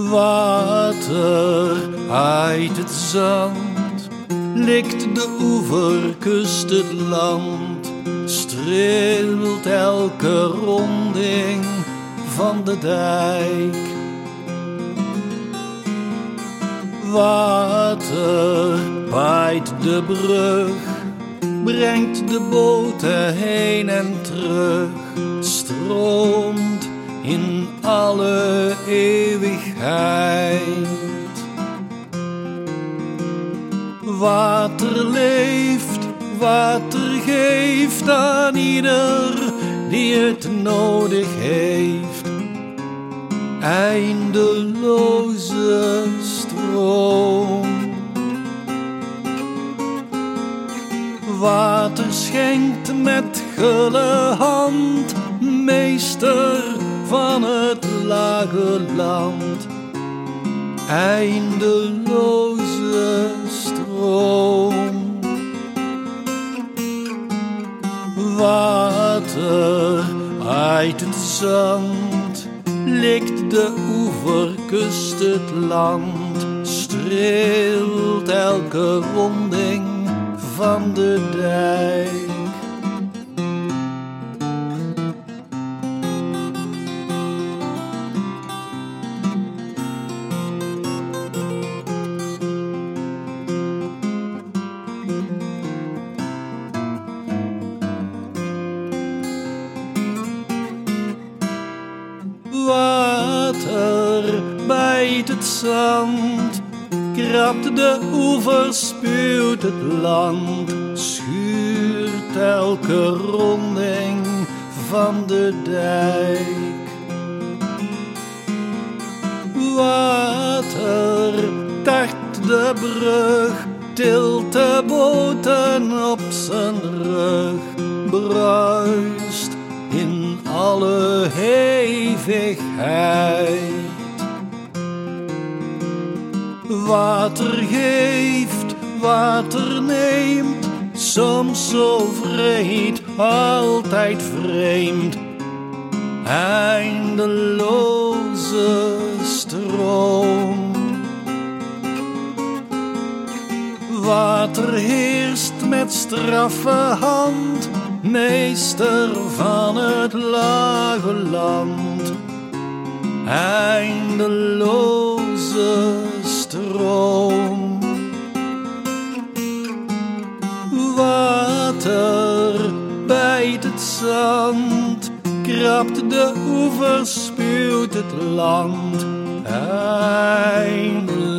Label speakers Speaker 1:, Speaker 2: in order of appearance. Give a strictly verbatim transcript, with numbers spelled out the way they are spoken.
Speaker 1: Water uit het zand, likt de oever, kust het land, streelt elke ronding van de dijk. Water waait de brug, brengt de boten heen en terug, stroomt in alle eeuwigheid. Water leeft, water geeft aan ieder die het nodig heeft. Eindeloze stroom. Water schenkt met gulle hand, meester van het lage land. Eindeloze stroom. Water uit het zand, likt de oever, kust het land, streelt elke ronding van de dijk. Water bijt het zand, krabt de oever, spuwt het land, schuurt elke ronding van de dijk. Water tart de brug, tilt de boten op zijn rug, bruist in alle eeuwigheid. Water geeft, water neemt, soms zo vreed, altijd vreemd. Eindeloze stroom. Water heerst met straffe hand, meester van het lage land. Eindeloze stroom. Water bijt het zand, krabt de oever, spuwt het land. Eindeloze